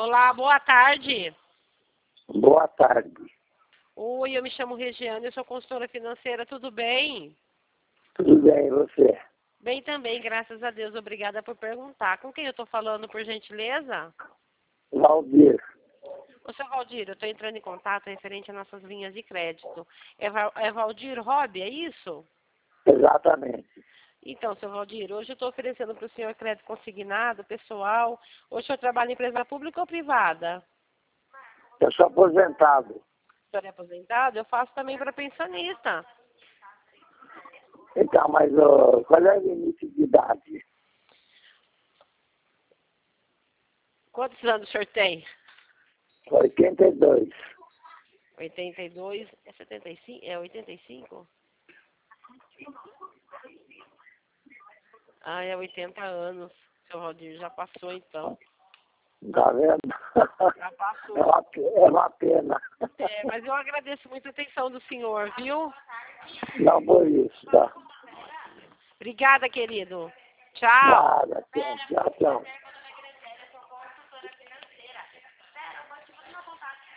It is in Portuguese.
Olá, boa tarde. Boa tarde. Oi, eu me chamo Regiane, eu sou consultora financeira, tudo bem? Tudo bem, e você? Bem também, graças a Deus, obrigada por perguntar. Com quem eu estou falando, por gentileza? Valdir. Ô, seu Valdir, eu estou entrando em contato referente às nossas linhas de crédito. É Valdir Hobby, é isso? Exatamente. Então, seu Valdir, hoje eu estou oferecendo para o senhor crédito consignado, pessoal. Hoje o senhor trabalha em empresa pública ou privada? Eu sou aposentado. O senhor é aposentado? Eu faço também para pensionista. Então, mas qual é o limite de idade? Quantos anos o senhor tem? 82. 82, é 75? É 85? Ah, é 80 anos. Seu Valdir, já passou então. Tá vendo? Já passou. É uma pena. É, mas eu agradeço muito a atenção do senhor, viu? Não por isso, tá? Obrigada, querido. Tchau. Nada. Tchau, tchau.